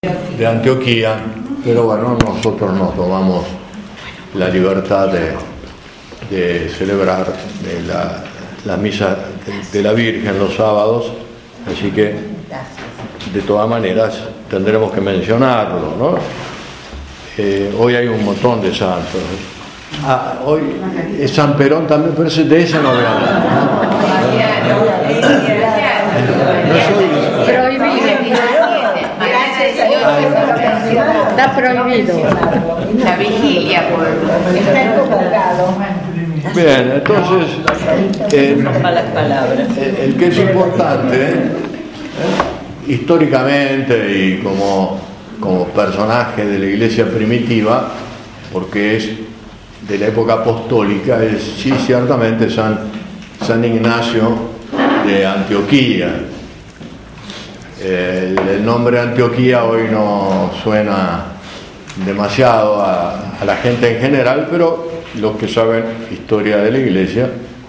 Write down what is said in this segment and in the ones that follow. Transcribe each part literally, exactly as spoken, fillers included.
de Antioquía, pero bueno, nosotros nos tomamos la libertad de, de celebrar de la, la misa de, de la Virgen los sábados, así que de todas maneras tendremos que mencionarlo, ¿no? Eh, hoy hay un montón de santos. Ah, hoy es San Perón también, pero ese, de ese no voy a hablar, ¿no? No soy prohibido. Está prohibido. La vigilia por bien, entonces eh, malas palabras. el, el que es importante eh, históricamente y como, como personaje de la iglesia primitiva, porque es de la época apostólica, es sí ciertamente San, San Ignacio de Antioquía. El, el nombre Antioquía hoy no suena demasiado a, a la gente en general, pero los que saben historia de la iglesia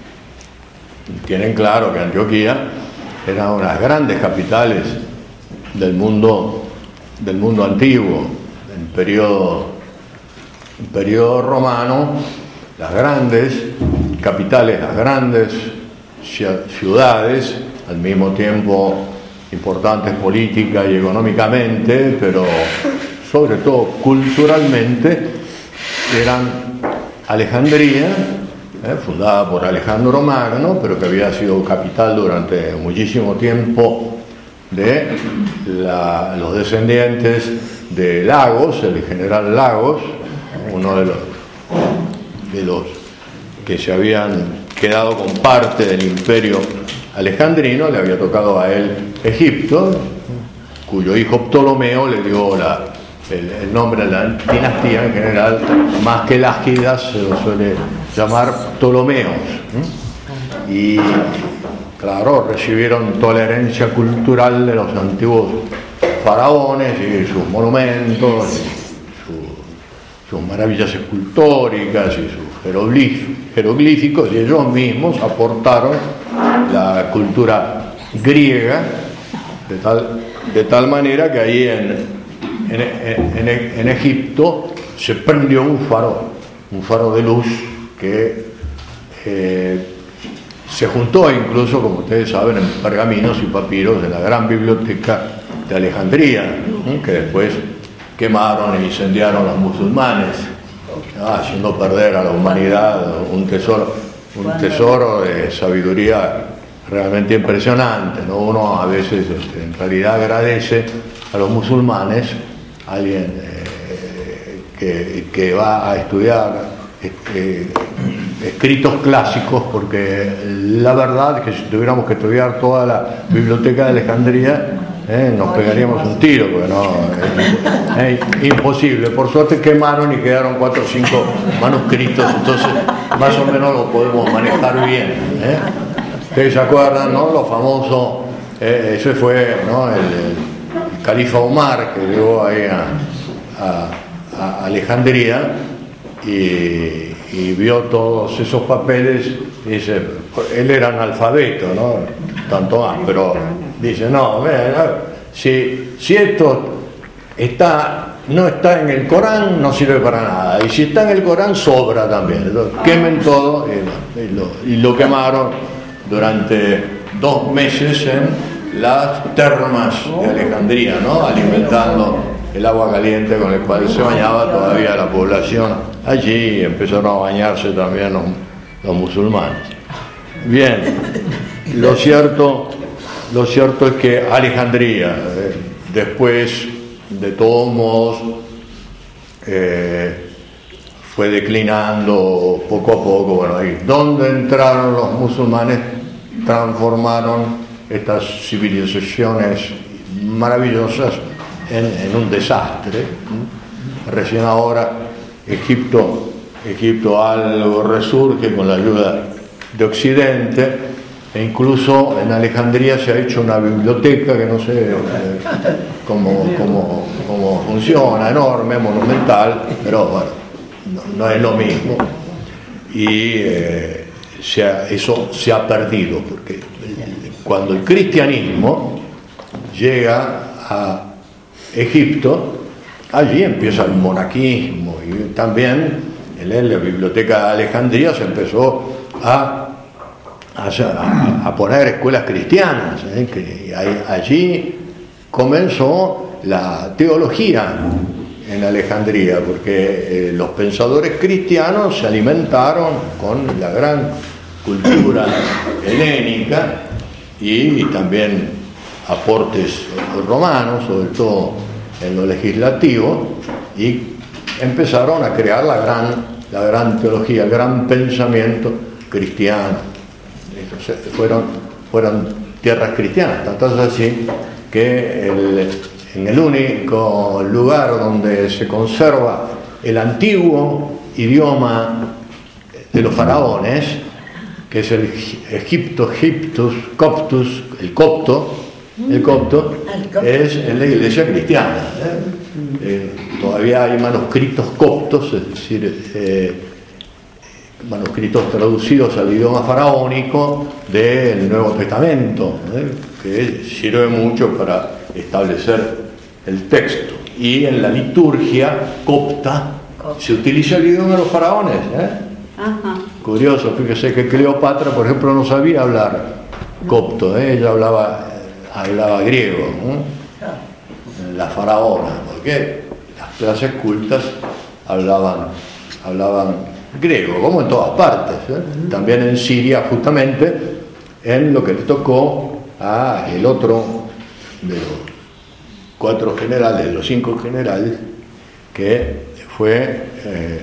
tienen claro que Antioquía era una de las grandes capitales del mundo, del mundo antiguo, en periodo, en periodo romano. Las grandes capitales, las grandes ciudades, al mismo tiempo importantes política y económicamente, pero sobre todo culturalmente, eran Alejandría, eh, fundada por Alejandro Magno, pero que había sido capital durante muchísimo tiempo de la, los descendientes de Lagos, el general Lagos, uno de los, de los que se habían quedado con parte del imperio alejandrino. Le había tocado a él Egipto, cuyo hijo Ptolomeo le dio la, el, el nombre a la dinastía en general, más que Lágidas se lo suele llamar Ptolomeos. Y claro, recibieron toda la herencia cultural de los antiguos faraones y sus monumentos, y su, sus maravillas escultóricas y sus jeroglíficos, y ellos mismos aportaron la cultura griega de tal, de tal manera que ahí en, en, en, en Egipto se prendió un faro, un faro de luz que eh, se juntó incluso, como ustedes saben, en pergaminos y papiros de la gran biblioteca de Alejandría, ¿eh? Que después quemaron e incendiaron los musulmanes, haciendo perder a la humanidad un tesoro, un tesoro de sabiduría realmente impresionante, ¿no? Uno a veces este, en realidad agradece a los musulmanes, a alguien eh, que, que va a estudiar este, escritos clásicos, porque la verdad es que si tuviéramos que estudiar toda la biblioteca de Alejandría, eh, nos pegaríamos un tiro, porque no, es, es imposible. Por suerte quemaron y quedaron cuatro o cinco manuscritos, entonces más o menos lo podemos manejar bien, ¿eh? Ustedes se acuerdan, ¿no? Lo famoso, eh, ese fue, ¿no? el, el califa Omar, que llegó ahí a, a, a Alejandría y, y vio todos esos papeles y dice, él era analfabeto, ¿no? Tanto más, pero dice, no, mira, si, si esto está, no está en el Corán, no sirve para nada, y si está en el Corán, sobra también. Entonces, quemen todo y, y, lo, y lo quemaron durante dos meses en las termas de Alejandría, ¿no? Alimentando el agua caliente con el cual se bañaba todavía la población allí, y empezaron a bañarse también los, los musulmanes. Bien, lo cierto, lo cierto es que Alejandría, eh, después, de todos modos, eh, fue declinando poco a poco. Bueno, ahí donde entraron los musulmanes transformaron estas civilizaciones maravillosas en, en un desastre. Recién ahora Egipto, Egipto algo resurge con la ayuda de Occidente, e incluso en Alejandría se ha hecho una biblioteca que no sé eh, cómo, cómo, cómo funciona, enorme, monumental, pero bueno, no, no es lo mismo. Y eh, se ha, eso se ha perdido, porque cuando el cristianismo llega a Egipto, allí empieza el monaquismo y también en la biblioteca de Alejandría se empezó a, a, a poner escuelas cristianas, ¿eh? que hay, allí comenzó la teología en Alejandría, porque eh, los pensadores cristianos se alimentaron con la gran cultura helénica y, y también aportes romanos, sobre todo en lo legislativo, y empezaron a crear la gran, la gran teología, el gran pensamiento cristiano. Entonces, fueron, fueron tierras cristianas, tanto es así que el, en el único lugar donde se conserva el antiguo idioma de los faraones, que es el Egipto, Egiptus, Coptus, el copto, el copto, es en la iglesia cristiana. ¿eh? Eh, todavía hay manuscritos coptos, es decir, eh, manuscritos traducidos al idioma faraónico del Nuevo Testamento, ¿eh? que sirve mucho para establecer el texto. Y en la liturgia copta se utiliza el idioma de los faraones. ¿eh? Ajá. Curioso, fíjese que Cleopatra, por ejemplo, no sabía hablar copto, ¿eh? ella hablaba, hablaba griego, ¿eh? la faraona, porque las clases cultas hablaban, hablaban griego, como en todas partes, ¿eh? También en Siria, justamente, en lo que le tocó a el otro de los cuatro generales, los cinco generales, que fue eh,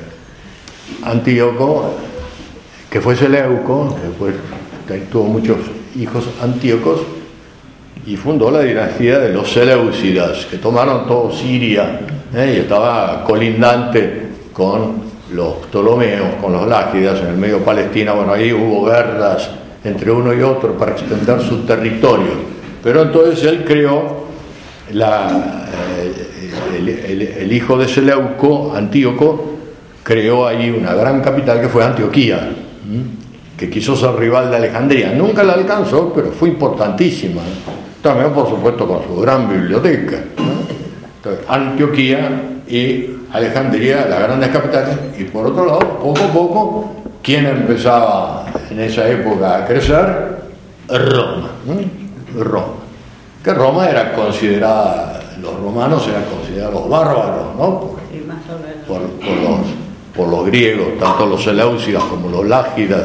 Antíoco, que fue Seleuco, que, fue, que tuvo muchos hijos Antíocos, y fundó la dinastía de los Seleucidas, que tomaron todo Siria, ¿eh? y estaba colindante con los Ptolomeos, con los Lágidas, en el medio Palestina. Bueno, ahí hubo guerras entre uno y otro para extender su territorio, pero entonces él creó la, el, el, el hijo de Seleuco, Antíoco, creó ahí una gran capital que fue Antioquía, que quiso ser rival de Alejandría. Nunca la alcanzó, pero fue importantísima, también por supuesto con su gran biblioteca. Entonces, Antioquía y Alejandría, las grandes capitales, y por otro lado, poco a poco, ¿quién empezaba en esa época a crecer? Roma. Roma. Que Roma era considerada, los romanos eran considerados bárbaros, ¿no? Por, por, por, los, por los griegos, tanto los seleucidas como los lágidas,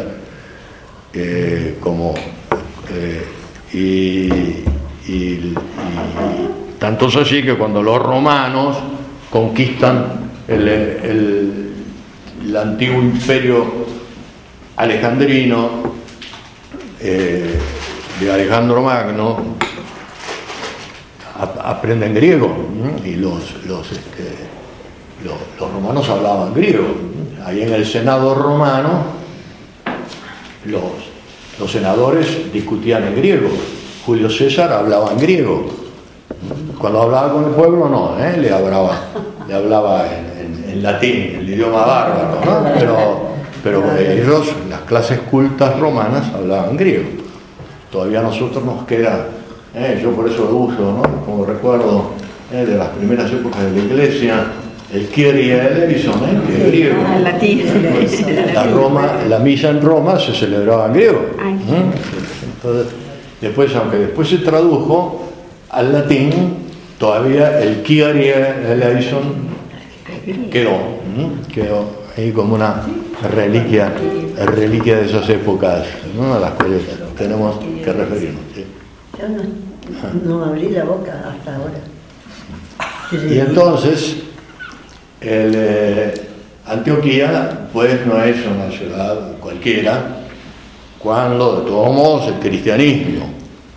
eh, como eh, y, y, y tanto es así que cuando los romanos conquistan el, el, el antiguo imperio alejandrino eh, de Alejandro Magno, a, aprenden griego, ¿no? Y los, los, este, los, los romanos hablaban griego. Ahí en el Senado romano los, los senadores discutían en griego. Julio César hablaba en griego. Cuando hablaba con el pueblo no, ¿eh? le hablaba, le hablaba en, en, en latín, el idioma bárbaro, ¿no? pero, pero ellos, las clases cultas romanas, hablaban griego. Todavía a nosotros nos queda, ¿eh? yo por eso lo uso, ¿no? Como recuerdo ¿eh? de las primeras épocas de la iglesia, el Kyrie eleison, ¿eh? que es griego. Ah, latín. La, Roma, la misa en Roma se celebraba en griego. ¿eh? Entonces, después, aunque después se tradujo al latín, todavía el Kyrie eleison quedó, ¿no? quedó ahí como una reliquia, reliquia de esas épocas, ¿no? a las cuales tenemos que referirnos. ¿sí? Yo no, no abrí la boca hasta ahora. Y entonces, el, eh, Antioquía, pues no es una ciudad cualquiera, cuando de todos modos el cristianismo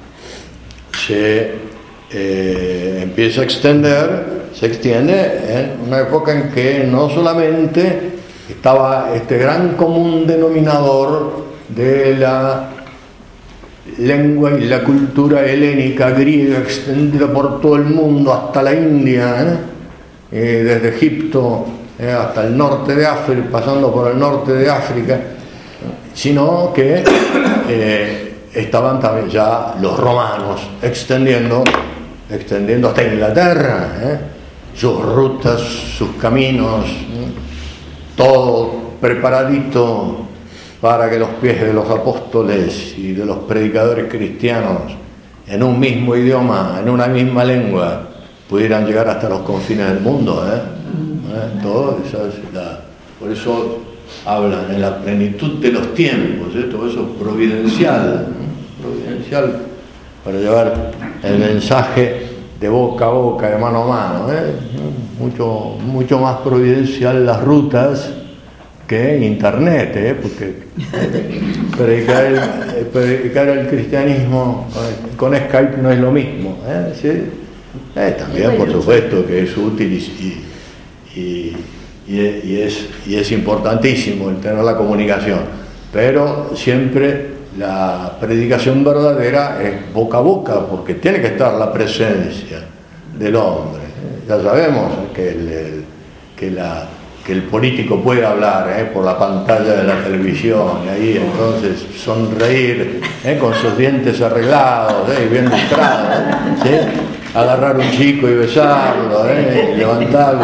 se Eh, empieza a extender, se extiende en una época en que no solamente estaba este gran común denominador de la lengua y la cultura helénica griega extendida por todo el mundo hasta la India, ¿eh? Eh, desde Egipto eh, hasta el norte de África, pasando por el norte de África, sino que eh, estaban también ya los romanos extendiendo extendiendo hasta Inglaterra, ¿eh? sus rutas, sus caminos, ¿eh? todo preparadito para que los pies de los apóstoles y de los predicadores cristianos en un mismo idioma, en una misma lengua, pudieran llegar hasta los confines del mundo. ¿eh? ¿Eh? Todo eso es la, por eso hablan en la plenitud de los tiempos, ¿eh? Todo eso es providencial, ¿eh? providencial para llevar el mensaje de boca a boca, de mano a mano. ¿eh? Mucho, mucho más providencial las rutas que internet, ¿eh? porque predicar el, predicar el cristianismo con, con Skype no es lo mismo. ¿eh? ¿Sí? Eh, también, por supuesto, que es útil y, y, y, y, es, y es importantísimo el tener la comunicación, pero siempre la predicación verdadera es boca a boca, porque tiene que estar la presencia del hombre. ¿eh? Ya sabemos que el, el, que la que el político puede hablar ¿eh? por la pantalla de la televisión, y ahí entonces sonreír ¿eh? con sus dientes arreglados ¿eh? y bien lustrados, ¿sí? agarrar un chico y besarlo, ¿eh? levantarlo,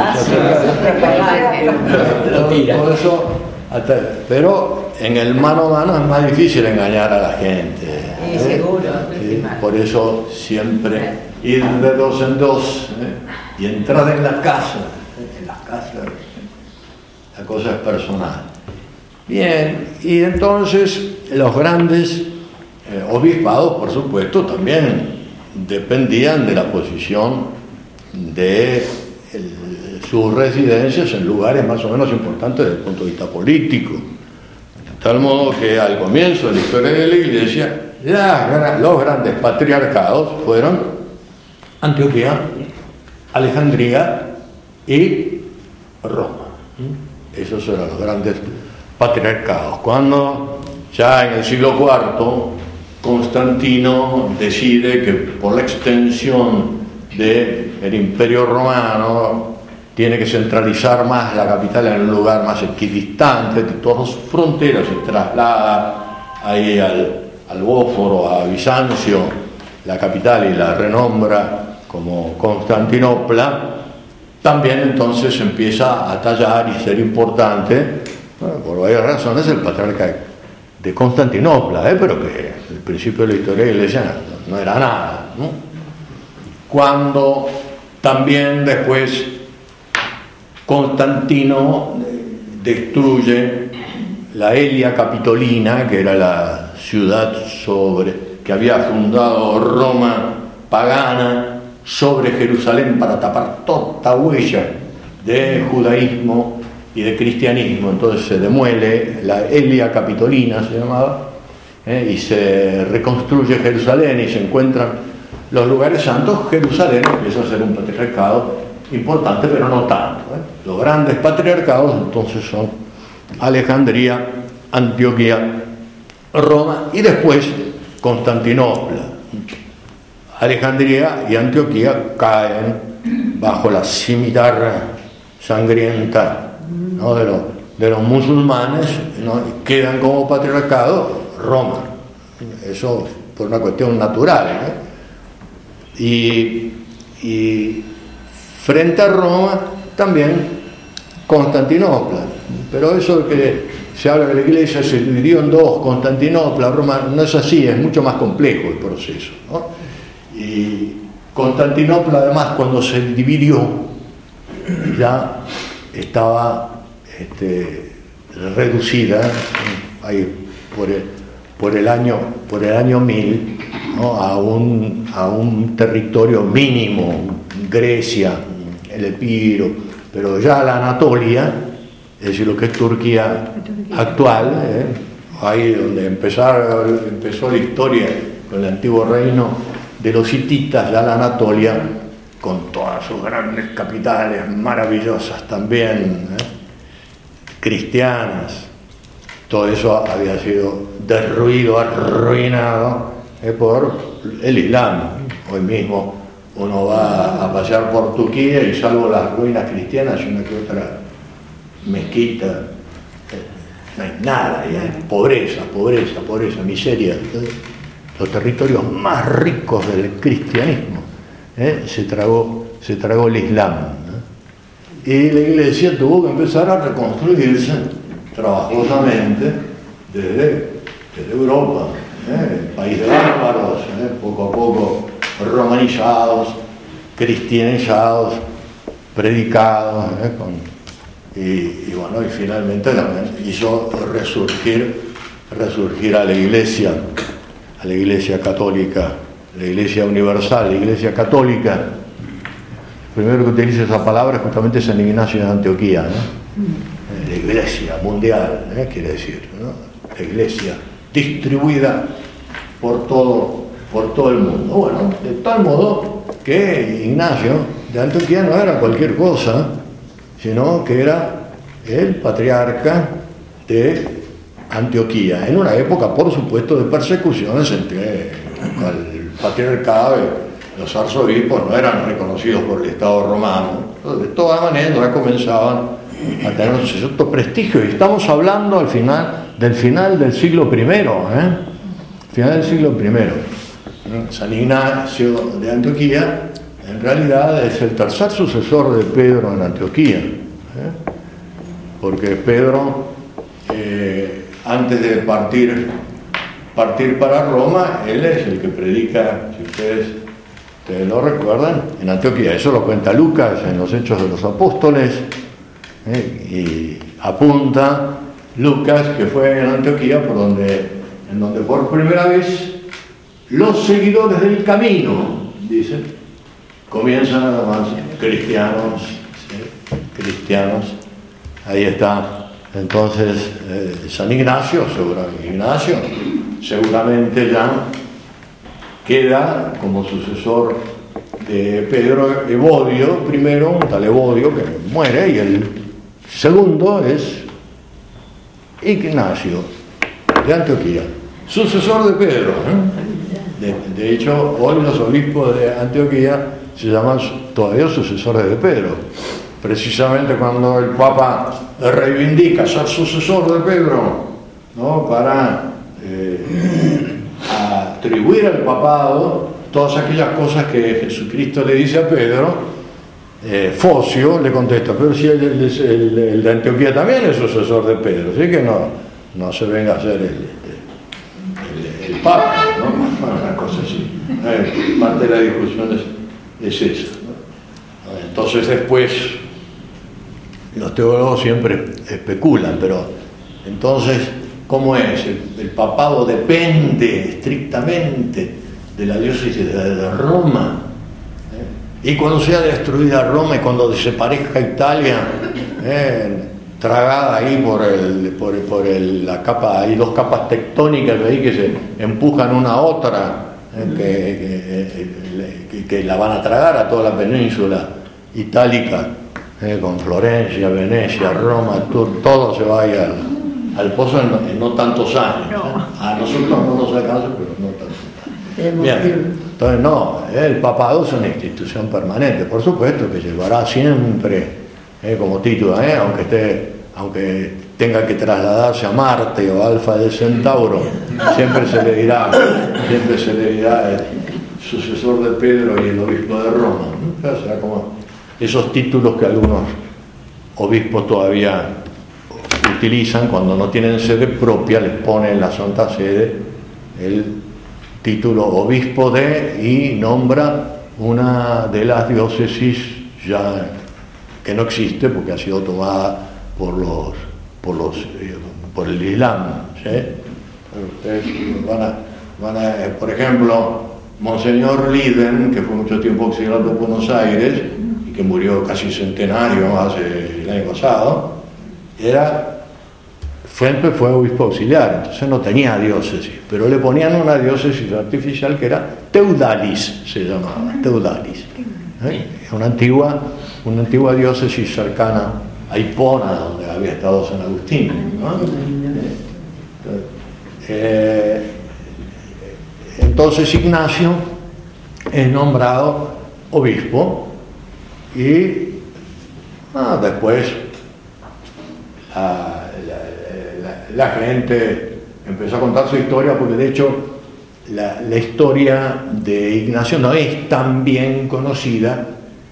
todo eso, hasta, pero en el mano a mano es más difícil engañar a la gente. ¿eh? Sí, seguro. ¿Sí? Por eso siempre ir de dos en dos ¿eh? y entrar en la casa, en las casas. La cosa es personal. Bien, y entonces los grandes eh, obispados, por supuesto, también dependían de la posición de el, sus residencias en lugares más o menos importantes desde el punto de vista político. De tal modo que al comienzo de la historia de la Iglesia, la, los grandes patriarcados fueron Antioquía, Alejandría y Roma. Esos eran los grandes patriarcados. Cuando ya en el siglo cuarto Constantino decide que por la extensión del Imperio Romano tiene que centralizar más la capital en un lugar más equidistante de todas sus fronteras, se traslada ahí al, al Bósforo, a Bizancio, la capital, y la renombra como Constantinopla. También entonces empieza a tallar y ser importante, bueno, por varias razones, el patriarca de Constantinopla, ¿eh? pero que al principio de la historia de la Iglesia no, no era nada, ¿no? Cuando también después Constantino destruye la Elia Capitolina, que era la ciudad sobre que había fundado Roma pagana, sobre Jerusalén, para tapar toda huella de judaísmo y de cristianismo. Entonces se demuele la Elia Capitolina, se llamaba, ¿eh? y se reconstruye Jerusalén y se encuentran los lugares santos. Jerusalén empieza a ser un patriarcado importante, pero no tanto. ¿eh? Los grandes patriarcados entonces son Alejandría, Antioquía, Roma y después Constantinopla. Alejandría y Antioquía caen bajo la cimitarra sangrienta, ¿no? de, los, de los musulmanes, ¿no? Quedan como patriarcado Roma. Eso por una cuestión natural. ¿eh? Y, y frente a Roma también Constantinopla. Pero eso de que se habla de la Iglesia se dividió en dos, Constantinopla, Roma, no es así, es mucho más complejo el proceso, ¿no? Y Constantinopla, además, cuando se dividió, ya estaba este, reducida ahí por el, por el año por el año mil, ¿no? a un a un territorio mínimo, Grecia, el Epiro, pero ya la Anatolia, es decir, lo que es Turquía actual, ¿eh? ahí donde empezaron, empezó la historia con el antiguo reino de los hititas, ya la Anatolia, con todas sus grandes capitales maravillosas también, ¿eh? cristianas, todo eso había sido derruido, arruinado ¿eh? por el Islam. Hoy mismo uno va a pasear por Turquía y salvo las ruinas cristianas y una que otra mezquita, eh, no hay nada, ya hay pobreza, pobreza, pobreza, miseria. Los territorios más ricos del cristianismo ¿eh? se, tragó, se tragó el Islam, ¿no? Y la Iglesia tuvo que empezar a reconstruirse trabajosamente desde, desde Europa, ¿eh? el país de bárbaros, ¿eh? poco a poco romanizados, cristianizados, predicados, ¿eh? Con, y, y bueno, y finalmente también hizo resurgir, resurgir a la Iglesia, a la Iglesia católica, la Iglesia universal, la Iglesia católica. El primero que utiliza esa palabra es justamente San Ignacio de Antioquía, ¿no? La Iglesia mundial, ¿eh? quiere decir, ¿no? La Iglesia distribuida por todo, por todo el mundo. Bueno, de tal modo que Ignacio de Antioquía no era cualquier cosa, sino que era el patriarca de Antioquía, en una época, por supuesto, de persecuciones en que el patriarcado y los arzobispos no eran reconocidos por el Estado romano. Entonces, de todas maneras, ya comenzaban a tener un cierto prestigio, y estamos hablando al final del final del siglo primero, ¿eh? Final del siglo primero. San Ignacio de Antioquía en realidad es el tercer sucesor de Pedro en Antioquía, ¿eh? porque Pedro, eh, antes de partir, partir para Roma, él es el que predica, si ustedes, ustedes lo recuerdan, en Antioquía. Eso lo cuenta Lucas en los Hechos de los Apóstoles, ¿eh? y apunta Lucas que fue en Antioquía por donde, en donde por primera vez los seguidores del camino, dicen, comienzan además cristianos, ¿sí? cristianos, ahí está. Entonces, eh, San Ignacio, seguramente, Ignacio, seguramente ya queda como sucesor de Pedro Evodio, primero, un tal Evodio que muere, y el segundo es Ignacio de Antioquía, sucesor de Pedro, ¿eh? De, de hecho, hoy los obispos de Antioquía se llaman todavía sucesores de Pedro, precisamente cuando el Papa reivindica ser sucesor de Pedro, ¿no? para eh, atribuir al papado todas aquellas cosas que Jesucristo le dice a Pedro. eh, Focio le contesta, pero si el, el, el, el de Antioquía también es sucesor de Pedro, así que no, no se venga a hacer el, el, el Papa, ¿no? Una cosa así. Eh, parte de la discusión es, es esa, ¿no? Entonces después los teólogos siempre especulan, pero entonces, ¿cómo es? El, el papado depende estrictamente de la diócesis de, de Roma, ¿eh? Y cuando sea destruida Roma y cuando desaparezca Italia, ¿eh? tragada ahí por, el, por, por el, la capa, hay dos capas tectónicas ahí que se empujan una a otra, ¿eh? que, que, que, que la van a tragar a toda la península itálica, ¿eh? con Florencia, Venecia, Roma, todo, todo se va a ir al, al pozo en, en no tantos años, ¿eh? A nosotros no nos alcanza, pero no tantos años. Bien, entonces no, el papado es una institución permanente, por supuesto que llevará siempre, eh, como título, eh, aunque esté, aunque tenga que trasladarse a Marte o Alfa de Centauro, siempre se le dirá, siempre se le dirá el sucesor de Pedro y el obispo de Roma, ¿no? O sea, como esos títulos que algunos obispos todavía utilizan cuando no tienen sede propia, les pone en la Santa Sede el título obispo de, y nombra una de las diócesis ya que no existe porque ha sido tomada por los por los eh, por el Islam, ¿sí? Ustedes van a, van a eh, por ejemplo, Monseñor Liden, que fue mucho tiempo auxiliar de Buenos Aires y que murió casi centenario hace el año pasado, era Siempre fue obispo auxiliar, entonces no tenía diócesis, pero le ponían una diócesis artificial que era Teudalis, se llamaba, Teudalis. ¿Eh? Una antigua, una antigua diócesis cercana a Hipona, donde había estado San Agustín, ¿no? Eh, entonces Ignacio es nombrado obispo y ah, después la, la, la, la gente empezó a contar su historia, porque de hecho la, la historia de Ignacio no es tan bien conocida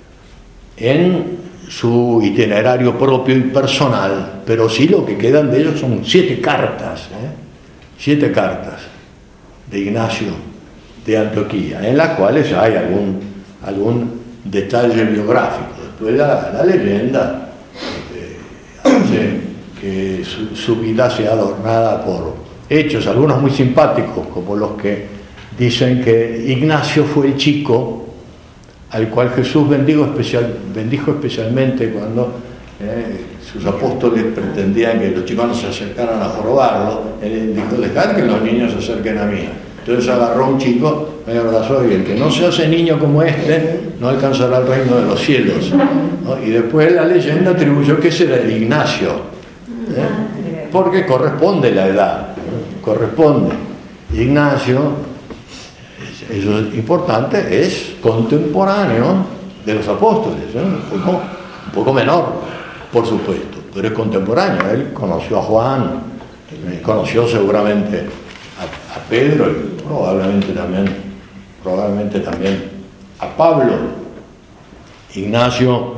en su itinerario propio y personal, pero sí lo que quedan de ellos son siete cartas, ¿eh? siete cartas de Ignacio de Antioquía, en las cuales hay algún, algún detalle biográfico. Después la, la leyenda eh, hace que su, su vida sea adornada por hechos, algunos muy simpáticos, como los que dicen que Ignacio fue el chico al cual Jesús bendijo, especial, bendijo especialmente cuando eh, sus apóstoles pretendían que los chicos no se acercaran a jorobarlo. Él dijo: dejad que los niños se acerquen a mí. Entonces agarró un chico, me abrazó, y el que no se hace niño como este no alcanzará el reino de los cielos, ¿no? Y después la leyenda atribuyó que ese era el Ignacio, ¿eh? Porque corresponde la edad, ¿no? Corresponde. Ignacio, eso es importante, es contemporáneo de los apóstoles, ¿eh? un, poco, un poco menor, por supuesto, pero es contemporáneo. Él conoció a Juan, conoció seguramente a, a Pedro y probablemente también, probablemente también a Pablo. Ignacio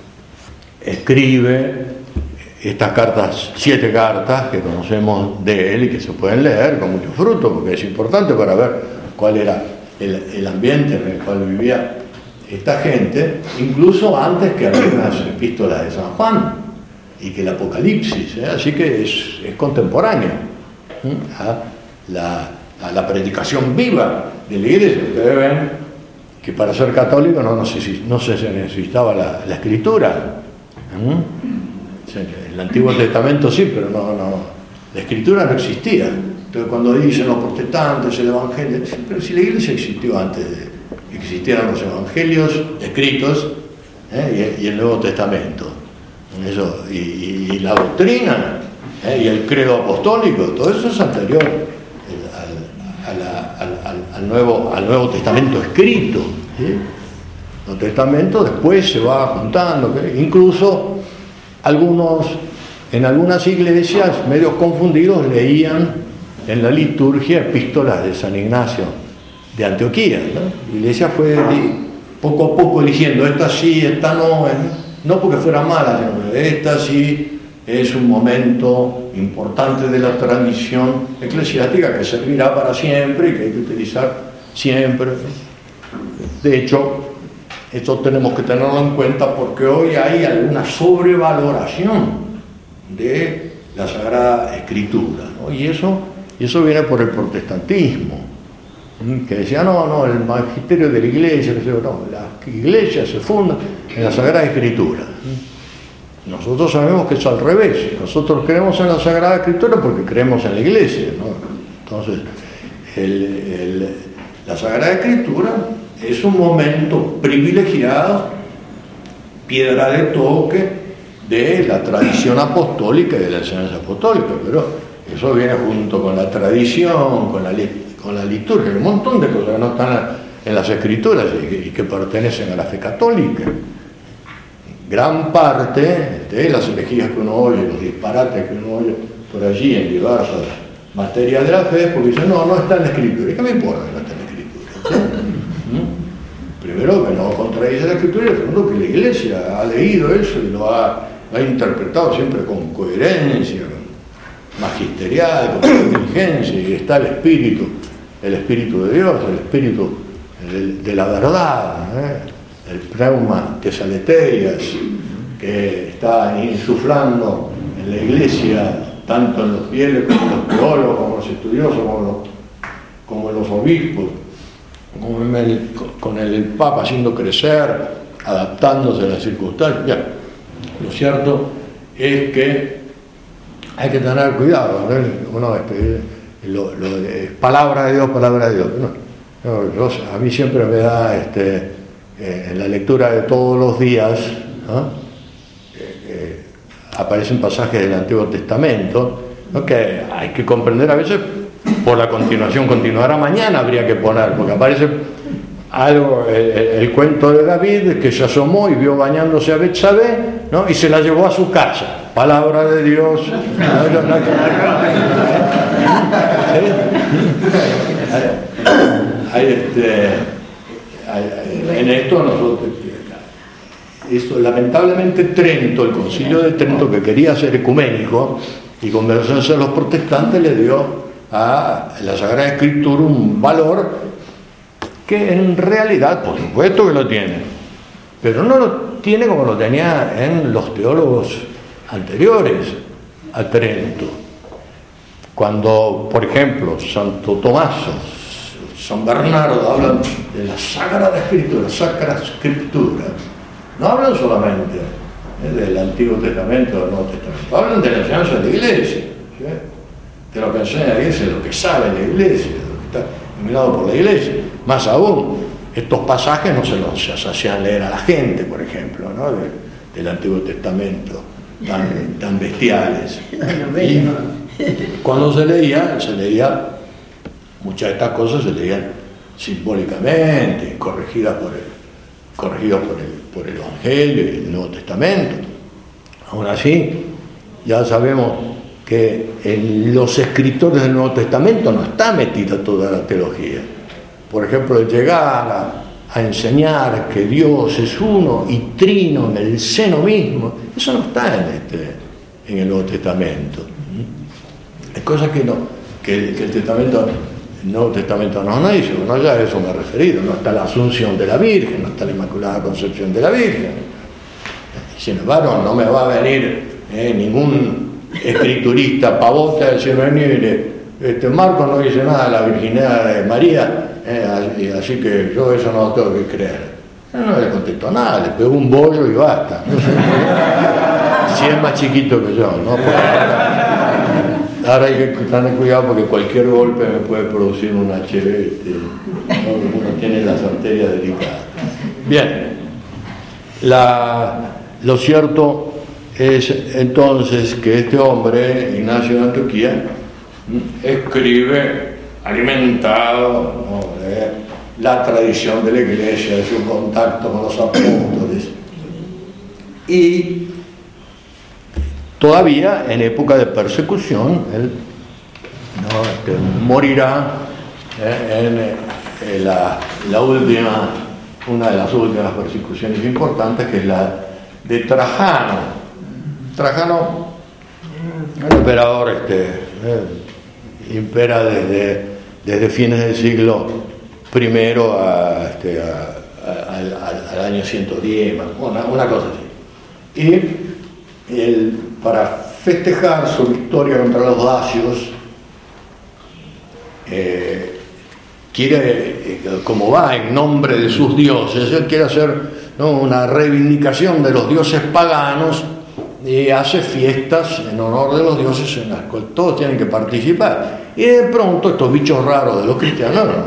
escribe estas cartas, siete cartas que conocemos de él y que se pueden leer con mucho fruto, porque es importante para ver cuál era el, el ambiente en el cual vivía esta gente, incluso antes que algunas epístolas de San Juan y que el Apocalipsis, ¿eh? Así que es, es contemporáneo, ¿eh? a, la, a la predicación viva de la Iglesia. Ustedes ven que para ser católico no, no, se, no se necesitaba la, la escritura, ¿eh? El Antiguo Testamento sí, pero no, no, la escritura no existía. Entonces cuando dicen los protestantes el Evangelio, pero si la Iglesia existió antes de que existieran los Evangelios escritos, ¿eh? y, y el Nuevo Testamento, eso, y, y, y la doctrina, ¿eh? y el credo apostólico, todo eso es anterior al, al, al, al, al, nuevo, al Nuevo Testamento escrito, ¿sí? El Nuevo Testamento después se va juntando, ¿sí? Incluso algunos, en algunas iglesias, medios confundidos, leían en la liturgia epístolas de San Ignacio de Antioquía, ¿no? La iglesia fue poco a poco eligiendo, esta sí, esta no, ¿eh? No porque fuera mala, sino que esta sí es un momento importante de la tradición eclesiástica que servirá para siempre y que hay que utilizar siempre. De hecho, esto tenemos que tenerlo en cuenta porque hoy hay alguna sobrevaloración de la Sagrada Escritura, ¿no? Y eso Y eso viene por el protestantismo, que decía, no, no, el magisterio de la iglesia, que no, la iglesia se funda en la Sagrada Escritura. Nosotros sabemos que es al revés. Nosotros creemos en la Sagrada Escritura porque creemos en la iglesia, ¿no? Entonces, el, el, la Sagrada Escritura es un momento privilegiado, piedra de toque de la tradición apostólica y de la enseñanza apostólica, pero eso viene junto con la tradición, con la, con la liturgia, un montón de cosas que no están en las escrituras y que, y que pertenecen a la fe católica. Gran parte de las herejías que uno oye, los disparates que uno oye por allí en diversas materias de la fe, es porque dicen, no, no está en la escritura. ¿Y qué me importa que no está en la escritura? ¿Sí? Primero, que no contradice la escritura, y segundo, que la iglesia ha leído eso y lo ha, lo ha interpretado siempre con coherencia, magisterial, con inteligencia, y está el espíritu, el espíritu de Dios, el espíritu de, de la verdad, ¿eh? El pneuma tesaleteias, que está insuflando en la iglesia, tanto en los fieles como en los teólogos, como en los estudiosos, como en los, como en los obispos, como en el, con el, el Papa haciendo crecer, adaptándose a las circunstancias. Ya, lo cierto es que hay que tener cuidado, ¿no? Uno este, lo, lo, es palabra de Dios, palabra de Dios. No, no, yo, a mí siempre me da, este, eh, en la lectura de todos los días, ¿no? eh, eh, aparecen pasajes del Antiguo Testamento, ¿no? Que hay que comprender a veces por la continuación. Continuará mañana, habría que poner, porque aparece algo, el, el, el cuento de David, que se asomó y vio bañándose a Betsabé, ¿no? Y se la llevó a su casa. Palabra de Dios. hay este, hay- hay- en esto nosotros, esto, lamentablemente Trento, el concilio de Trento, que quería ser ecuménico y convencerse a los protestantes, le dio a la Sagrada Escritura un valor que en realidad, por supuesto que lo tiene, pero no lo tiene como lo tenía en los teólogos anteriores a Trento. Cuando, por ejemplo, Santo Tomaso, San Bernardo hablan de la Sagrada Escritura, Sacra Scriptura, no hablan solamente eh, del Antiguo Testamento o del Nuevo Testamento, hablan de la enseñanza de la Iglesia, ¿sí? De lo que enseña la Iglesia, de lo que sabe la Iglesia, de lo que está iluminado por la Iglesia. Más aún, estos pasajes no se los se hacían leer a la gente, por ejemplo, ¿no? de, del Antiguo Testamento, tan, tan bestiales. Y cuando se leía, se leía, muchas de estas cosas se leían simbólicamente, corregidas por el, corregidas por el, por el Evangelio y el Nuevo Testamento. Aún así, ya sabemos que en los escritores del Nuevo Testamento no está metida toda la teología. Por ejemplo, el llegar a, a enseñar que Dios es uno y trino en el seno mismo, eso no está en, este, en el Nuevo Testamento. Hay cosas que, no, que, que el, testamento, el Nuevo Testamento no nos dice, bueno, ya a eso me he referido, no está la Asunción de la Virgen, no está la Inmaculada Concepción de la Virgen. Sin embargo, no me va a venir eh, ningún escriturista pavota a decir, mire, este Marcos no dice nada de la virginidad de María, eh, así que yo eso no lo tengo que creer. Yo no le contesto nada, le pego un bollo y basta. No sé, si es más chiquito que yo, ¿no? Porque ahora hay que tener cuidado porque cualquier golpe me puede producir un H B, este, ¿no? Uno tiene las arterias delicadas. Bien, la, lo cierto es entonces que este hombre, Ignacio de Antioquía, escribe alimentado, ¿no?, de la tradición de la Iglesia, de su contacto con los apóstoles, y todavía en época de persecución él, ¿no?, este, morirá eh, en, en la, la última, una de las últimas persecuciones importantes, que es la de Trajano. Trajano, el emperador, este, eh, impera desde, desde fines del siglo primero a, este, a, a, al, al año ciento diez, una, una cosa así. Y el, para festejar su victoria contra los dacios, eh, quiere, eh, como va en nombre de sus dioses, él quiere hacer, ¿no?, una reivindicación de los dioses paganos, y hace fiestas en honor de los dioses en las cuales todos tienen que participar. Y de pronto estos bichos raros de los cristianos no, no,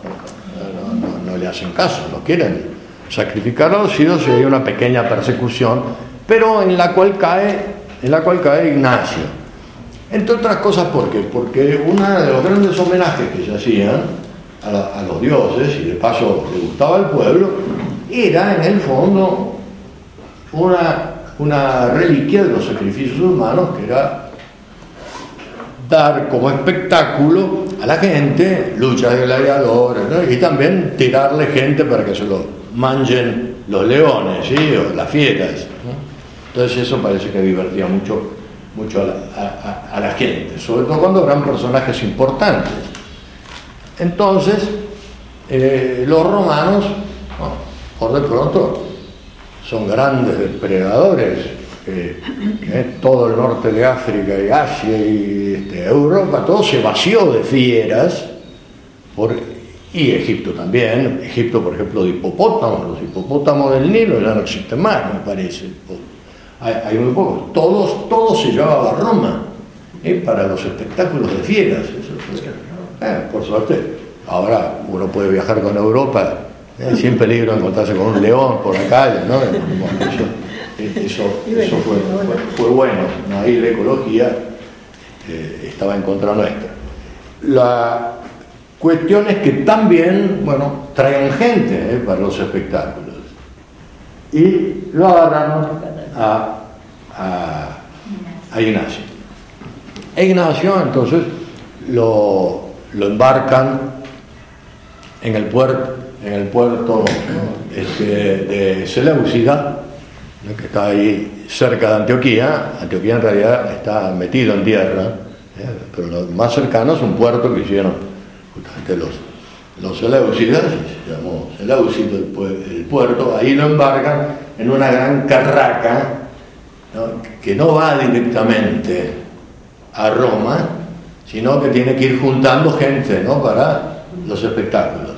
no, no, no le hacen caso, no quieren sacrificar a los ídolos, y hay una pequeña persecución, pero en la cual cae, en la cual cae Ignacio. Entre otras cosas, ¿por qué? Porque uno de los grandes homenajes que se hacían a, la, a los dioses, y de paso le gustaba al pueblo, era en el fondo una una reliquia de los sacrificios humanos, que era dar como espectáculo a la gente luchas de gladiadores, ¿no?, y también tirarle gente para que se lo manchen los leones, ¿sí?, o las fieras, ¿no? Entonces eso parece que divertía mucho, mucho a, la, a, a la gente, sobre todo cuando eran personajes importantes. Entonces eh, los romanos, ¿no?, por de pronto son grandes depredadores, eh, eh, todo el norte de África y Asia y este, Europa, todo se vació de fieras, por, y Egipto también. Egipto, por ejemplo, de hipopótamos, los hipopótamos del Nilo ya no existen más, me parece. Hay, hay muy pocos. Todos, todo se llevaba a Roma, eh, para los espectáculos de fieras. Eso, eh, por suerte, ahora uno puede viajar con Europa, Eh, sin peligro de encontrarse con un león por la calle, ¿no? Bueno, eso, eso, eso fue, fue, fue bueno, ¿no? Ahí la ecología eh, estaba en contra nuestra. La cuestión es que también, bueno, traen gente eh, para los espectáculos, y lo agarraron a, a, a Ignacio. E Ignacio entonces lo, lo embarcan en el puerto, en el puerto este, de Seleucida, que está ahí cerca de Antioquía. Antioquía en realidad está metido en tierra, ¿eh? Pero lo más cercano es un puerto que hicieron justamente los, los Seleucidas, se llamó Seleucida el, el puerto. Ahí lo embarcan en una gran carraca, ¿no?, que no va directamente a Roma, sino que tiene que ir juntando gente, ¿no?, para los espectáculos.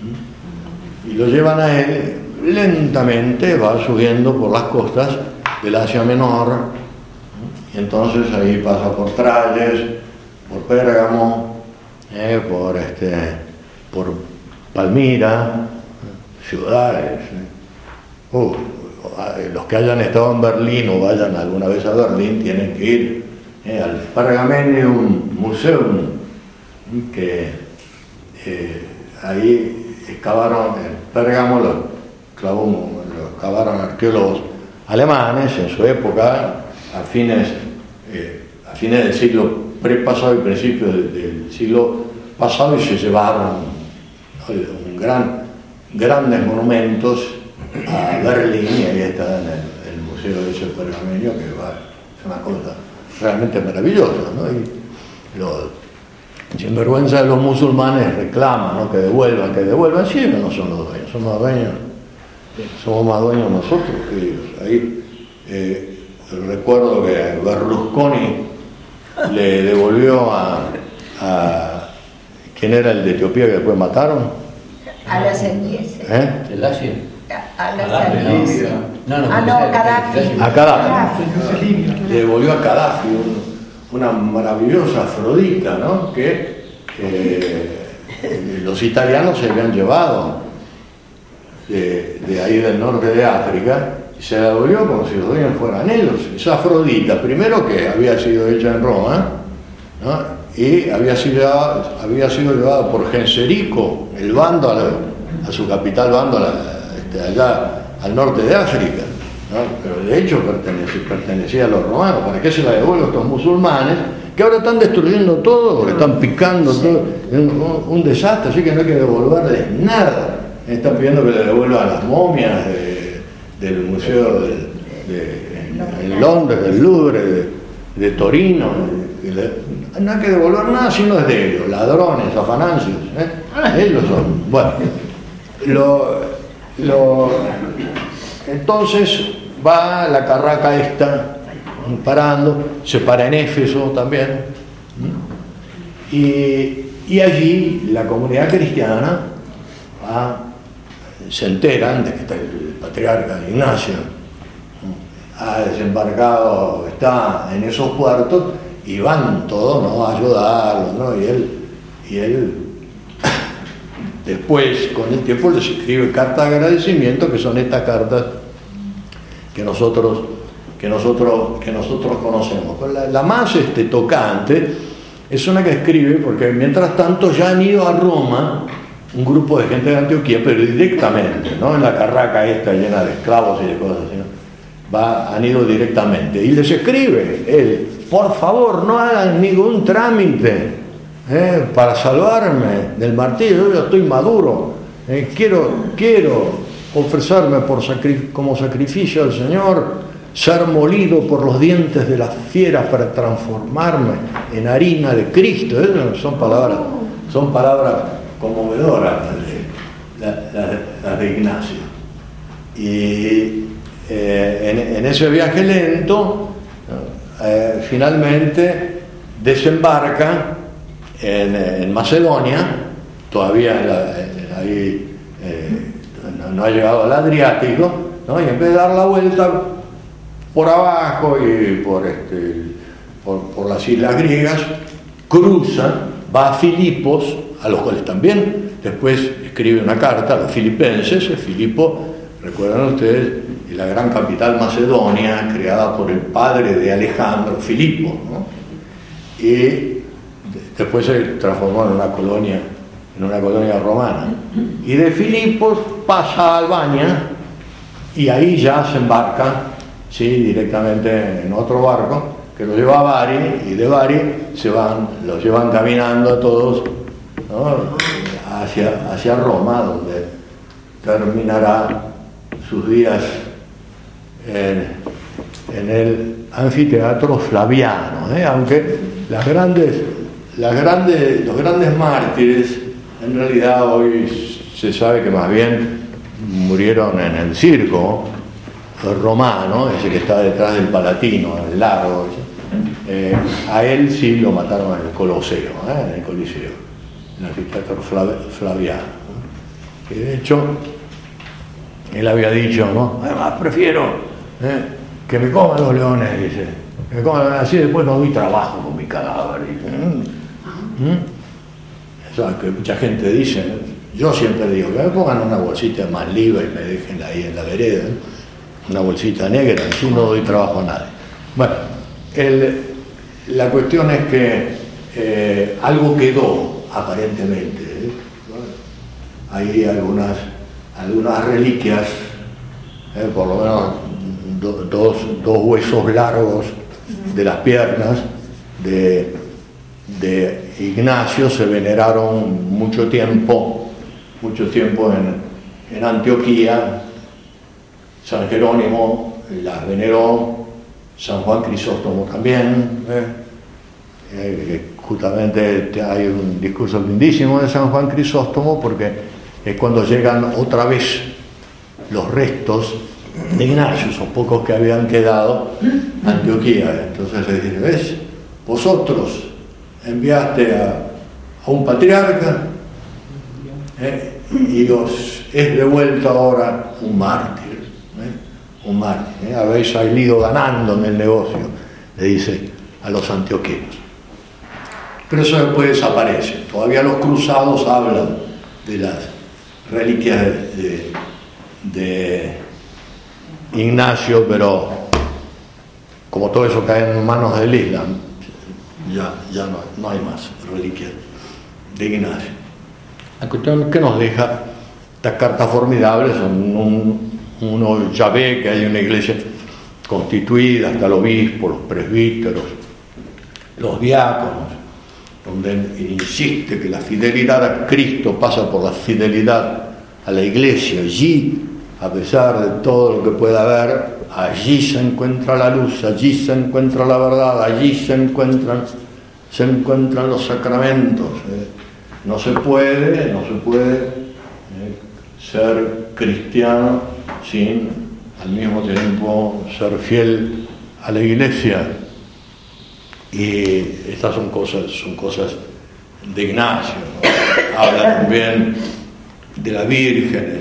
Y lo llevan a él lentamente, va subiendo por las costas del Asia Menor, y entonces ahí pasa por Tralles, por Pérgamo, eh, por, este, por Palmira, ciudades. Uh, los que hayan estado en Berlín o vayan alguna vez a Berlín tienen que ir eh, al Pergamenium Museum, que eh, ahí excavaron en Pérgamo, lo, clavó, lo excavaron arqueólogos alemanes en su época, a fines, eh, a fines del siglo prepasado y principios del, del siglo pasado, y se llevaron, ¿no?, un gran, grandes monumentos a Berlín, y ahí está en el, el museo de ese pergamenio, que va, es una cosa realmente maravillosa, ¿no? Y los sinvergüenza de los musulmanes reclaman, ¿no?, que devuelvan, que devuelvan. Sí, pero no son los dueños, somos dueños, somos más dueños nosotros que ellos. Ahí eh, recuerdo que Berlusconi le devolvió a, a ¿quién era el de Etiopía que después mataron? A las Enies. ¿Eh? ¿El Asia? A las Enies. No, no, Ah, no, Gaddafi. A Gaddafi. Le devolvió a Gaddafi un, una maravillosa Afrodita, ¿no?, que eh, los italianos se habían llevado de, de ahí del norte de África, y se la devolvió como si los dueños fueran ellos. Esa Afrodita, primero que había sido hecha en Roma, ¿no?, y había sido, había sido llevada por Genserico, el vándalo, a su capital vándalo, este, allá al norte de África, ¿no? Pero de hecho pertenecía, pertenecía a los romanos. ¿Para qué se la devuelven estos musulmanes que ahora están destruyendo todo, porque están picando todo? Es un, un desastre, así que no hay que devolverles nada. Están pidiendo que le devuelvan las momias de, del museo de, de, en Londres, del Louvre, de, de Torino. De, de, no hay que devolver nada si no es de ellos, ladrones, afanancios, ¿eh? Ellos son. Bueno, lo, lo, entonces va la carraca esta parando, se para en Éfeso también, y, y allí la comunidad cristiana va, se enteran de que está el patriarca Ignacio, ha desembarcado, está en esos puertos, y van todos, ¿no?, a ayudarlo, ¿no? Y él, y él después, con el tiempo, les escribe cartas de agradecimiento, que son estas cartas que nosotros, que nosotros, que nosotros conocemos. La, la más este, tocante es una que escribe, porque mientras tanto ya han ido a Roma un grupo de gente de Antioquía, pero directamente, no en la carraca esta llena de esclavos y de cosas así, ¿no? Va, han ido directamente. Y les escribe él: por favor, no hagan ningún trámite eh, para salvarme del martirio, yo ya estoy maduro, eh, quiero, quiero ofrecerme por sacri- como sacrificio al Señor, ser molido por los dientes de las fieras para transformarme en harina de Cristo. Eh, son palabras, son palabras conmovedoras las de, las de, las de Ignacio. Y eh, en, en ese viaje lento, eh, finalmente desembarca en, en Macedonia, todavía en la, en, ahí eh, no, no ha llegado al Adriático, ¿no? Y en vez de dar la vuelta por abajo y por, este, por, por las islas griegas, cruza, va a Filipos, a los cuales también después escribe una carta a los filipenses. Filipo, recuerdan ustedes, es la gran capital macedonia, creada por el padre de Alejandro, Filipo, ¿no? Y después se transformó en una colonia, en una colonia romana. Y de Filipos pasa a Albania, y ahí ya se embarca, sí, directamente en otro barco que lo lleva a Bari, y de Bari se van, los llevan caminando a todos, ¿no?, hacia, hacia Roma, donde terminará sus días en, en el anfiteatro Flaviano, ¿eh? Aunque las grandes, las grandes, los grandes mártires, en realidad hoy se sabe que más bien murieron en el circo romano, ese que está detrás del Palatino, el largo. Eh, a él sí lo mataron en el Coloseo, ¿eh? en el Coliseo, en el anfiteatro Flaviano, ¿no? Que de hecho él había dicho, ¿no? Además prefiero ¿eh? que me coman los leones, dice, que me coman, así después no doy trabajo con mi cadáver, dice. ¿Mm? ¿Mm? Eso que mucha gente dice, ¿eh? Yo siempre digo que me pongan una bolsita de Manliva y me dejen ahí en la vereda, ¿eh? Una bolsita negra, así no doy trabajo a nadie. Bueno, el, la cuestión es que eh, algo quedó aparentemente, ¿eh? Hay algunas algunas reliquias, eh, por lo menos do, dos, dos huesos largos de las piernas de, de Ignacio se veneraron mucho tiempo, mucho tiempo en, en Antioquía. San Jerónimo las veneró, San Juan Crisóstomo también. Eh, eh, justamente hay un discurso lindísimo de San Juan Crisóstomo porque es cuando llegan otra vez los restos de Ignacio, esos pocos que habían quedado en Antioquía. Entonces le dice, ¿ves? Vosotros enviaste a, a un patriarca ¿eh? y os es devuelto ahora un mártir, ¿eh? un mártir, ¿eh? habéis salido ganando en el negocio, le dice a los antioqueños. Pero eso después desaparece. Todavía los cruzados hablan de las reliquias de, de, de Ignacio, pero como todo eso cae en manos del Islam, ya, ya no, no hay más reliquias de Ignacio. La cuestión que nos deja estas cartas formidables son un, uno ya ve que hay una iglesia constituida, hasta el obispo, los presbíteros, los diáconos, donde insiste que la fidelidad a Cristo pasa por la fidelidad a la iglesia. Allí, a pesar de todo lo que pueda haber, allí se encuentra la luz, allí se encuentra la verdad, allí se encuentran, se encuentran los sacramentos. ¿eh? No se puede, no se puede ¿eh? ser cristiano sin al mismo tiempo ser fiel a la iglesia. Y estas son cosas, son cosas de Ignacio, ¿no? Habla también de la Virgen,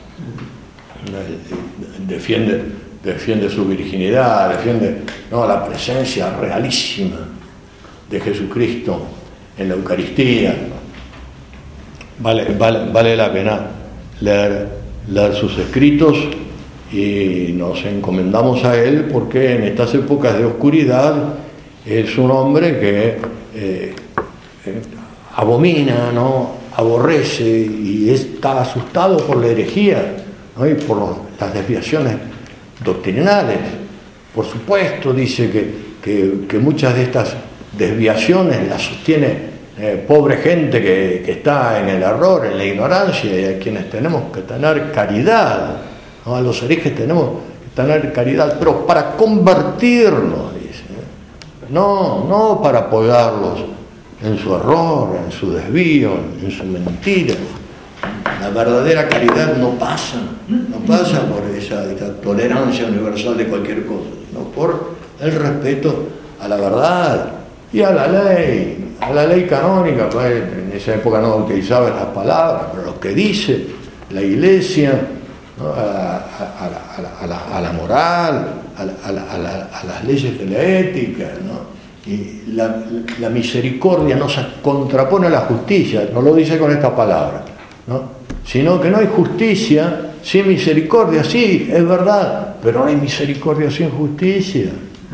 defiende, defiende su virginidad, defiende ¿no? la presencia realísima de Jesucristo en la Eucaristía. Vale, vale, vale la pena leer, leer sus escritos y nos encomendamos a él porque en estas épocas de oscuridad es un hombre que eh, eh, abomina, ¿no? aborrece y está asustado por la herejía, ¿no? y por los, las desviaciones doctrinales. Por supuesto, dice que, que, que muchas de estas desviaciones las sostiene eh, pobre gente que, que está en el error, en la ignorancia, y a quienes tenemos que tener caridad, ¿no? A los herejes tenemos que tener caridad, pero para convertirnos, No, no para apoyarlos en su error, en su desvío, en su mentira. La verdadera caridad no pasa, no pasa por esa, esa tolerancia universal de cualquier cosa, sino por el respeto a la verdad y a la ley, a la ley canónica. Pues en esa época no utilizaba las palabras, pero lo que dice la Iglesia, ¿no? a, a, a, a, la, a, la, a la moral, a, la, a, la, a, la, a las leyes de la ética, ¿no? Y la, la misericordia no se contrapone a la justicia, no lo dice con esta palabra, ¿no? Sino que no hay justicia sin misericordia. Sí, es verdad, pero no hay misericordia sin justicia,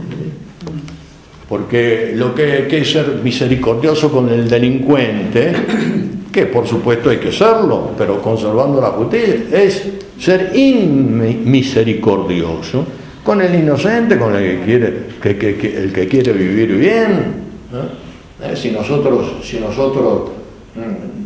porque lo que, que es ser misericordioso con el delincuente, que por supuesto hay que serlo, pero conservando la justicia, es ser inmisericordioso con el inocente, con el que quiere, que, que, que, el que quiere vivir bien, ¿no? Eh, si nosotros, si nosotros mm,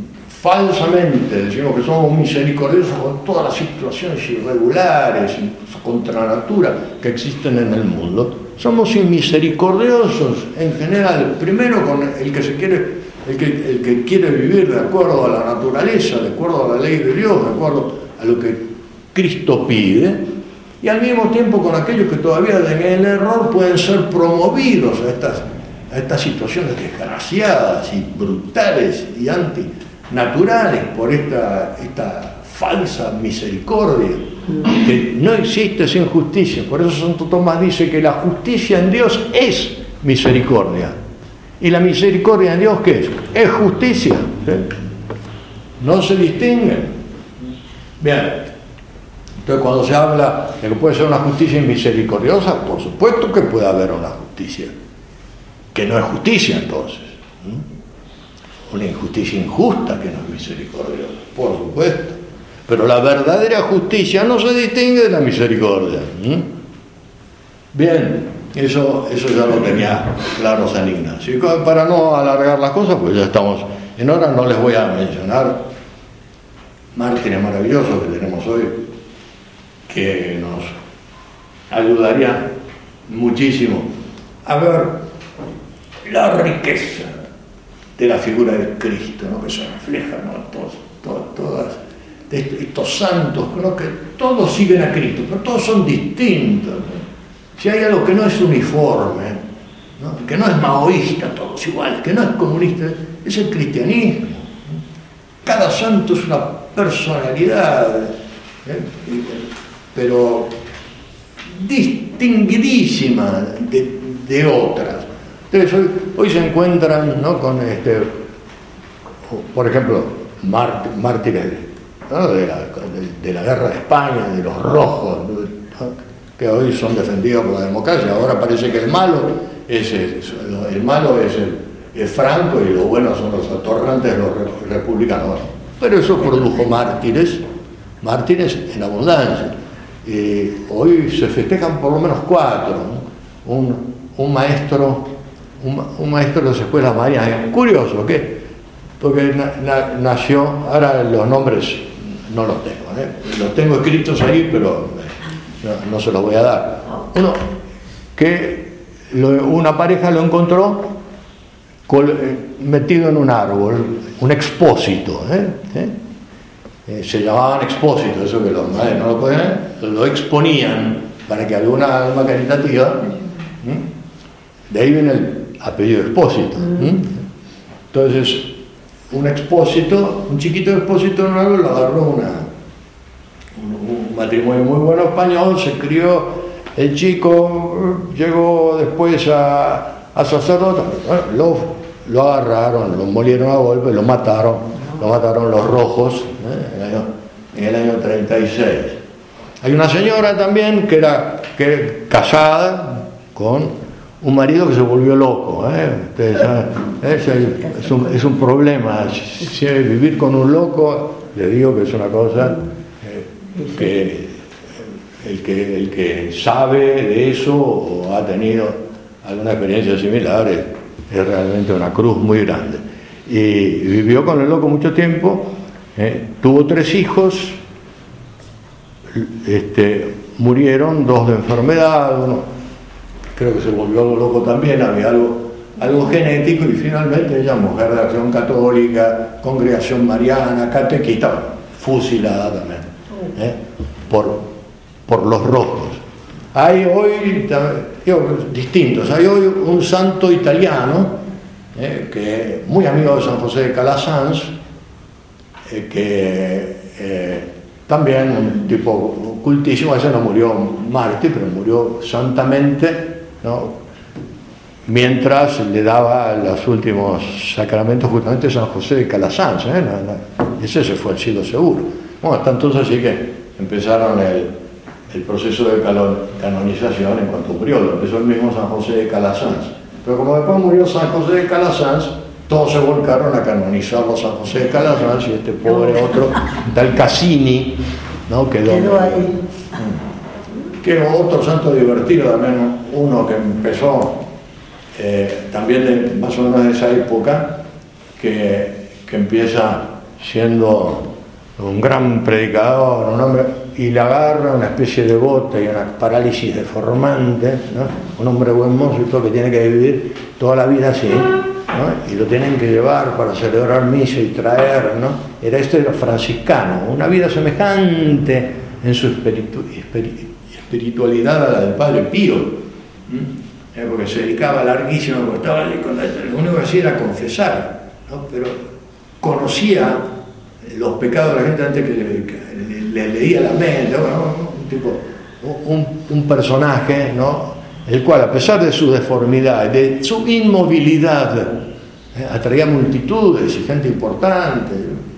falsamente decimos que somos misericordiosos con todas las situaciones irregulares, incluso contra natura, que existen en el mundo, somos inmisericordiosos en general, primero con el que se quiere, el que, el que quiere vivir de acuerdo a la naturaleza, de acuerdo a la ley de Dios, de acuerdo a lo que Cristo pide, y al mismo tiempo con aquellos que todavía en el error pueden ser promovidos a estas, a estas situaciones desgraciadas y brutales y antinaturales por esta, esta falsa misericordia, que no existe sin justicia. Por eso Santo Tomás dice que la justicia en Dios es misericordia. ¿Y la misericordia en Dios qué es? Es justicia. ¿Sí? No se distinguen. Bien. Entonces, cuando se habla de que puede ser una justicia misericordiosa, por supuesto que puede haber una justicia, que no es justicia entonces. ¿Mm? Una injusticia injusta que no es misericordiosa, por supuesto. Pero la verdadera justicia no se distingue de la misericordia. ¿Mm? Bien, eso, eso ya lo tenía claro San Ignacio. Y para no alargar las cosas, pues ya estamos en hora, no les voy a mencionar mártires maravillosos que tenemos hoy, que nos ayudaría muchísimo a ver la riqueza de la figura de Cristo, ¿no? Que se refleja, ¿no? Todos, todos, todas estos santos, ¿no? Que todos siguen a Cristo, pero todos son distintos, ¿no? Si hay algo que no es uniforme, ¿no? Que no es maoísta, todos iguales, que no es comunista, es el cristianismo. Cada santo es una personalidad, ¿eh? pero distinguidísima de, de otras. Entonces hoy, hoy se encuentran, ¿no? Con este, por ejemplo, mártires, ¿no? de, la, de, de la guerra de España, de los rojos, ¿no? Que hoy son defendidos por la democracia. Ahora parece que el malo es el, el malo es, el, es Franco y los buenos son los atorrantes, los republicanos. Pero eso produjo mártires, mártires en abundancia. Y hoy se festejan por lo menos cuatro, ¿no? un, un maestro un, un maestro de las escuelas marianas. Es curioso, ¿qué? Porque na, na, nació, ahora los nombres no los tengo, ¿eh? Los tengo escritos ahí, pero no, no se los voy a dar. Uno, que lo, una pareja lo encontró col, eh, metido en un árbol, un expósito, ¿eh? ¿Eh? Eh, se llamaban expósitos, eso que los madres no lo podían, lo exponían para que alguna alma caritativa, ¿eh? De ahí viene el apellido expósito. ¿Eh? Entonces, un expósito, un chiquito expósito en un árbol, lo agarró una, un, un matrimonio muy bueno español, se crió, el chico llegó después a, a sacerdote, bueno, lo, lo agarraron, lo molieron a golpe, lo mataron, lo mataron los rojos, ¿eh? en, el año, en el año treinta y seis. Hay una señora también que era que, casada con un marido que se volvió loco, ¿eh? Ustedes saben, es, es, un, es un problema. Si, si vivir con un loco, le digo que es una cosa eh, que, el que el que sabe de eso o ha tenido alguna experiencia similar es, es realmente una cruz muy grande. Y vivió con el loco mucho tiempo, eh, tuvo tres hijos, este, murieron, dos de enfermedad, uno creo que se volvió loco también, había algo, algo genético, y finalmente ella, mujer de Acción Católica, Congregación Mariana, catequista, fusilada también, ¿eh? por, por los rojos. Hay hoy, digo, distintos, hay hoy un santo italiano, eh, que muy amigo de San José de Calasanz, eh, que eh, también un tipo cultísimo, ese no murió mártir, pero murió santamente, ¿no? Mientras le daba los últimos sacramentos justamente San José de Calasanz, ¿eh? no, no, ese se fue al cielo seguro. Bueno, hasta entonces así que empezaron el, el proceso de canonización en cuanto murió, lo empezó el mismo San José de Calasanz. Pero como después murió San José de Calasanz, todos se volcaron a canonizarlo a San José de Calasanz, y este pobre otro, tal Cassini, ¿no? Quedó, Quedó ahí. Que otro santo divertido también, uno que empezó eh, también de, más o menos de esa época, que, que empieza siendo un gran predicador, un hombre, y le agarra una especie de gota y una parálisis deformante, ¿no? Un hombre buen mozo y todo, que tiene que vivir toda la vida así, ¿no? Y lo tienen que llevar para celebrar misa y traer, ¿no? Era este era franciscano, una vida semejante en su espiritu, espiritu, espiritualidad a la del Padre Pío, ¿eh? Porque se dedicaba larguísimo, porque estaba ahí con la, lo único que hacía era confesar, ¿no? Pero conocía los pecados de la gente antes que le, que le, le leía la mente, bueno, un tipo, un, un personaje, ¿no? El cual, a pesar de su deformidad, de su inmovilidad, eh, atraía multitudes y gente importante.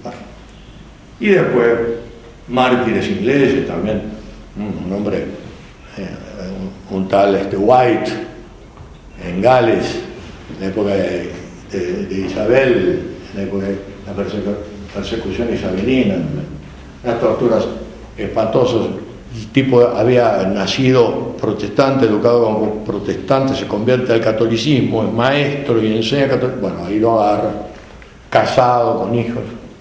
Y después, mártires ingleses también, un hombre, eh, un, un tal este, White, en Gales, en la época de, de, de Isabel, en la época de la persecución, persecución isabelina, unas torturas espantosas. El tipo había nacido protestante, educado como protestante, se convierte al catolicismo, es maestro y enseña catolicismo. Bueno, ahí lo agarra, casado, con hijos.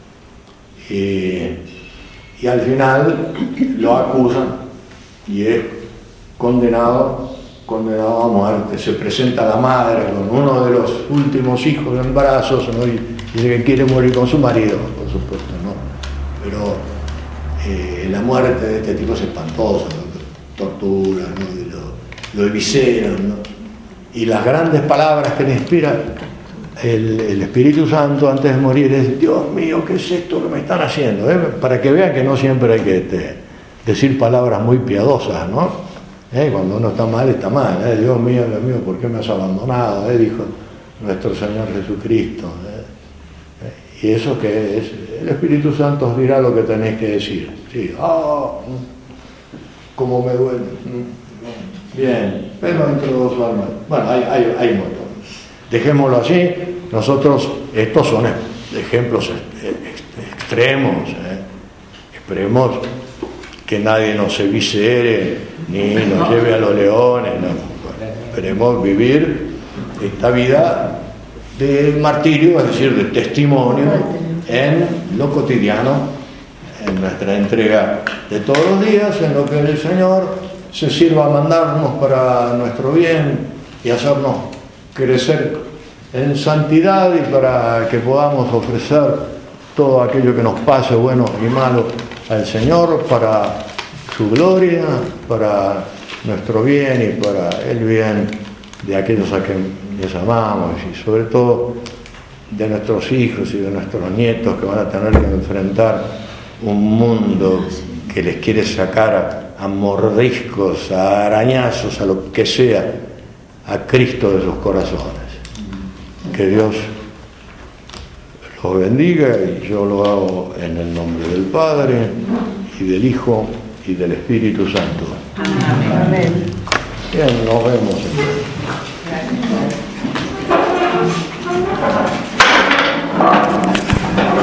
Y, y al final lo acusan y es condenado, condenado a muerte. Se presenta la madre con uno de los últimos hijos en brazos, ¿no? Y dice que quiere morir con su marido, por supuesto, ¿no? Pero eh, la muerte de este tipo es espantosa, ¿no? Tortura, ¿no? Y lo, lo evisceran, ¿no? Y las grandes palabras que le inspira el, el Espíritu Santo antes de morir es: Dios mío, ¿qué es esto que me están haciendo? ¿Eh? Para que vean que no siempre hay que este, decir palabras muy piadosas, ¿no? ¿Eh? Cuando uno está mal, está mal, ¿eh? Dios mío, Dios mío, ¿por qué me has abandonado? ¿Eh? Dijo nuestro Señor Jesucristo, ¿eh? Y eso que es, el Espíritu Santo os dirá lo que tenéis que decir. Sí, oh, cómo me duele. Bien, pero entre dos almas. Bueno, hay, hay, hay un montón. Dejémoslo así. Nosotros, estos son ejemplos extremos. ¿eh? Esperemos que nadie nos eviscere ni nos lleve a los leones. No. Bueno, esperemos vivir esta vida de martirio, es decir, de testimonio en lo cotidiano, en nuestra entrega de todos los días, en lo que el Señor se sirva a mandarnos para nuestro bien y hacernos crecer en santidad y para que podamos ofrecer todo aquello que nos pase, bueno y malo, al Señor para su gloria, para nuestro bien y para el bien de aquellos a quienes les amamos y sobre todo de nuestros hijos y de nuestros nietos que van a tener que enfrentar un mundo que les quiere sacar a, a mordiscos, a arañazos, a lo que sea, a Cristo de sus corazones. Que Dios los bendiga y yo lo hago en el nombre del Padre y del Hijo y del Espíritu Santo. Amén. Bien, nos vemos.